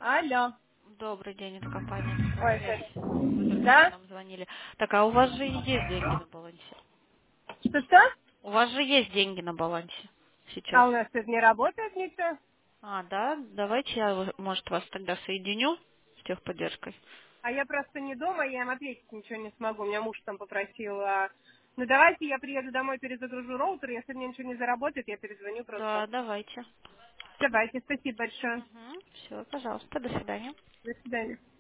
Алло. Добрый день, это компания Ой, «Связь». Вы только что да? нам звонили. Так, а у вас же есть деньги на балансе? Что-что? У вас же есть деньги на балансе сейчас. А у нас тут не работает ничего. А, да? Давайте я, может, вас тогда соединю с техподдержкой. А я просто не дома, я им ответить ничего не смогу. Меня муж там попросил. Ну давайте я приеду домой, перезагружу роутер. Если мне ничего не заработает, я перезвоню просто. Да, давайте. Давайте, спасибо большое. Все, пожалуйста, до свидания. До свидания.